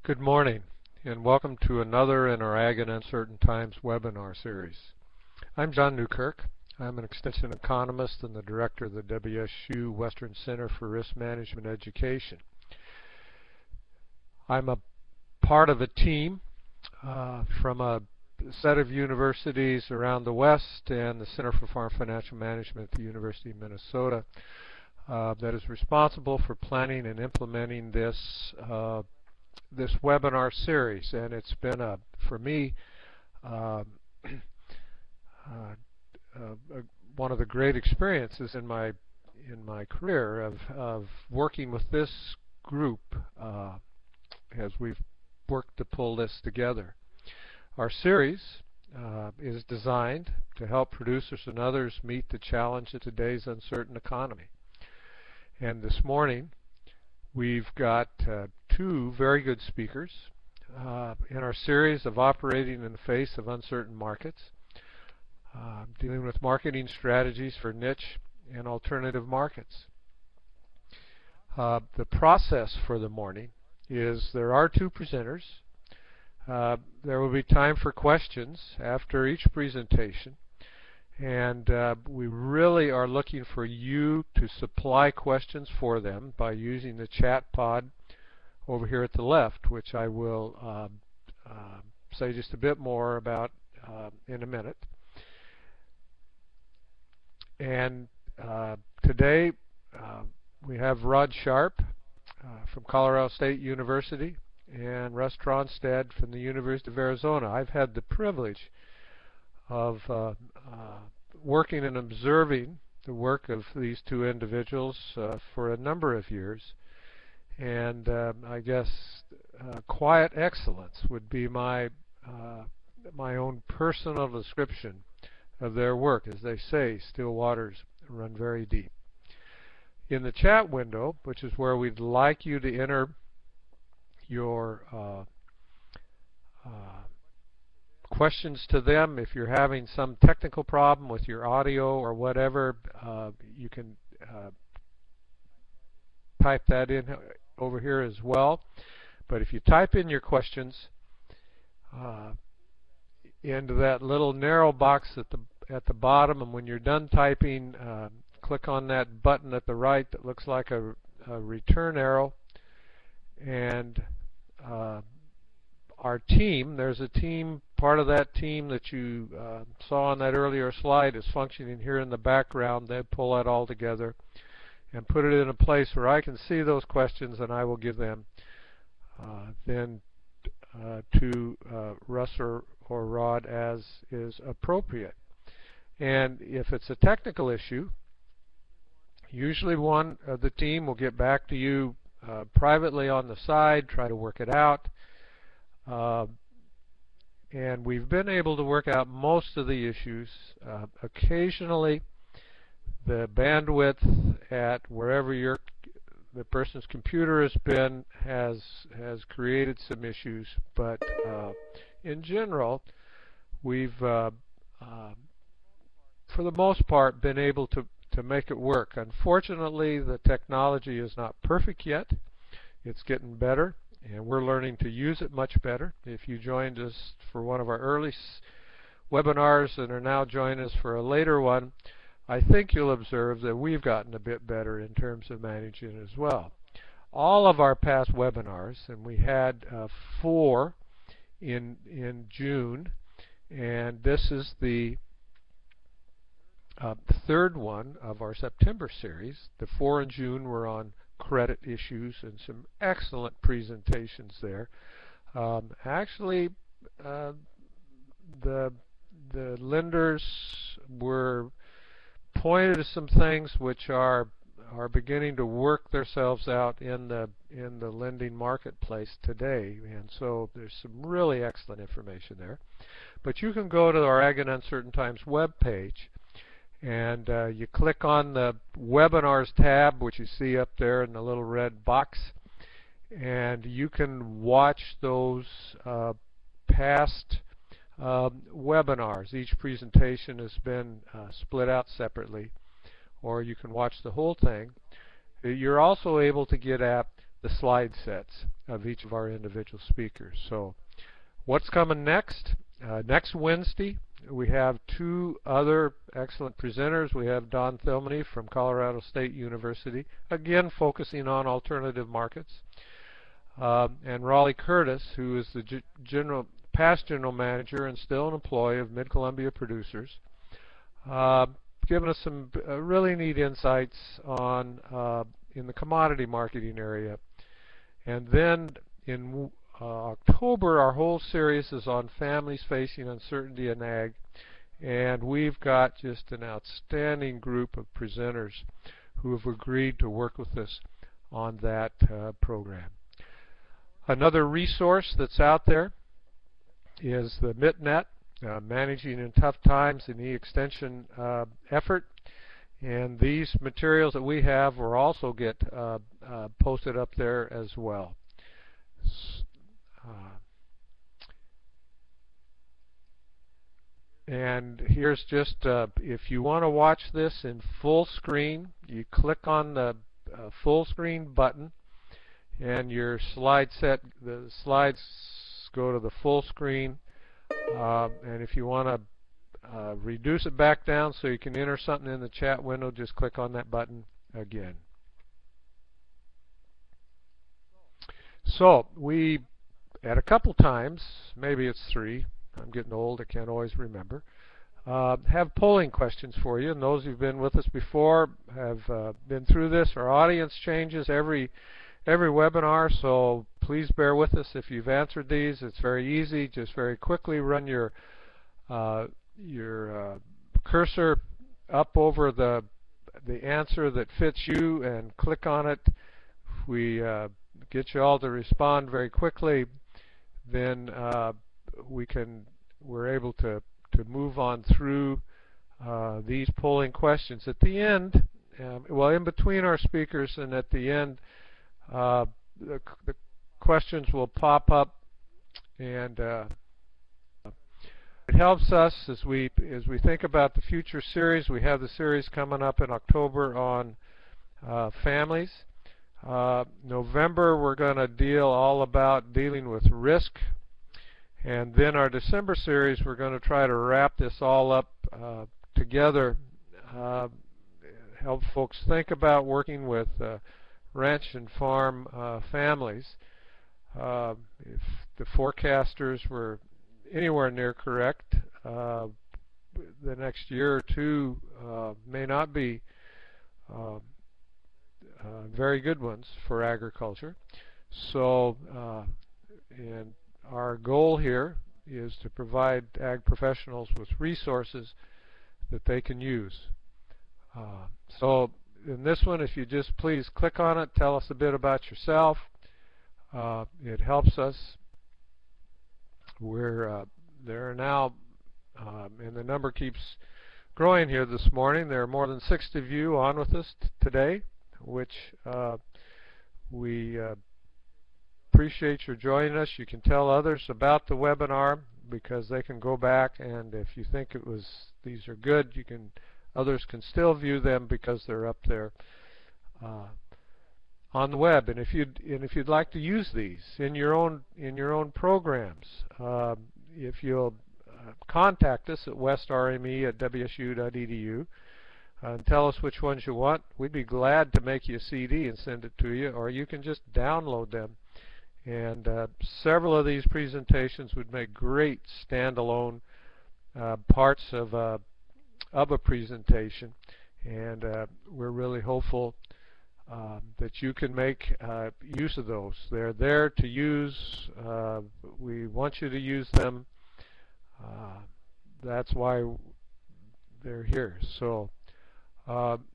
Good morning, and welcome to another in our Ag in Uncertain Times webinar series. I'm John Newkirk. I'm an extension economist and the director of the WSU Western Center for Risk Management Education. I'm a part of a team from a set of universities around the West and the Center for Farm Financial Management at the University of Minnesota that is responsible for planning and implementing this webinar series, and it's been for me one of the great experiences in my career of working with this group as we've worked to pull this together. Our series is designed to help producers and others meet the challenge of today's uncertain economy. And this morning we've got two very good speakers in our series of operating in the face of uncertain markets, dealing with marketing strategies for niche and alternative markets. The process for the morning is there are two presenters. There will be time for questions after each presentation, and we really are looking for you to supply questions for them by using the chat pod over here at the left, which I will say just a bit more about in a minute. And today we have Rod Sharp from Colorado State University and Russ Tronstad from the University of Arizona. I've had the privilege of working and observing the work of these two individuals for a number of years, and I guess quiet excellence would be my own personal description of their work. As they say, still waters run very deep. In the chat window, which is where we'd like you to enter your questions to them. If you're having some technical problem with your audio or whatever, you can type that in over here as well. But if you type in your questions into that little narrow box at the bottom, and when you're done typing, click on that button at the right that looks like a return arrow, and our team, there's a team, part of that team that you saw on that earlier slide is functioning here in the background. They pull that all together and put it in a place where I can see those questions, and I will give them then to Russ or Rod as is appropriate. And if it's a technical issue, usually one of the team will get back to you privately on the side, try to work it out. And we've been able to work out most of the issues. Occasionally, the bandwidth at wherever the person's computer has been has created some issues, but in general, we've for the most part been able to make it work. Unfortunately, the technology is not perfect yet. It's getting better, and we're learning to use it much better. If you joined us for one of our early webinars and are now joining us for a later one, I think you'll observe that we've gotten a bit better in terms of managing it as well. All of our past webinars, and we had 4 in June, and this is the third one of our September series. The 4 in June were on credit issues and some excellent presentations there. Actually, the lenders were pointed to some things which are beginning to work themselves out in the lending marketplace today, and so there's some really excellent information there. But you can go to our Ag in Uncertain Times web page, and you click on the webinars tab, which you see up there in the little red box, and you can watch those past webinars. Each presentation has been split out separately, or you can watch the whole thing. You're also able to get at the slide sets of each of our individual speakers. So what's coming next? Next Wednesday, we have two other excellent presenters. We have Don Thilmany from Colorado State University, again focusing on alternative markets, and Raleigh Curtis, who is the past general manager and still an employee of Mid-Columbia Producers, giving us some really neat insights on in the commodity marketing area. And then in October, our whole series is on families facing uncertainty in ag, and we've got just an outstanding group of presenters who have agreed to work with us on that program. Another resource that's out there is the MITNet, Managing in Tough Times in e-Extension effort. And these materials that we have will also get posted up there as well. And here's just, if you want to watch this in full screen, you click on the full screen button, and your slide set, the slides go to the full screen. And if you want to reduce it back down so you can enter something in the chat window, just click on that button again. So we, at a couple times, maybe it's 3, I'm getting old, I can't always remember, have polling questions for you. And those who've been with us before have been through this. Our audience changes every webinar, so please bear with us if you've answered these. It's very easy. Just very quickly run your cursor up over the answer that fits you and click on it. If we get you all to respond very quickly, then we're able to move on through these polling questions. At the end, well, in between our speakers and at the end, the questions will pop up, and it helps us as we think about the future series. We have the series coming up in October on families. November, we're going to deal all about dealing with risk. And then our December series, we're going to try to wrap this all up together, help folks think about working with ranch and farm families. If the forecasters were anywhere near correct, the next year or two may not be very good ones for agriculture. So, and our goal here is to provide ag professionals with resources that they can use. So in this one, if you just please click on it, tell us a bit about yourself. It helps us. There are now, and the number keeps growing here this morning, there are more than 60 of you on with us today, which we appreciate your joining us. You can tell others about the webinar because they can go back, and if you think these are good, others can still view them because they're up there on the web. And if you'd like to use these in your own programs, if you'll contact us at westrme@wsu.edu and tell us which ones you want, we'd be glad to make you a CD and send it to you, or you can just download them. And several of these presentations would make great standalone parts of a presentation, and we're really hopeful that you can make use of those. They're there to use. We want you to use them. That's why they're here. So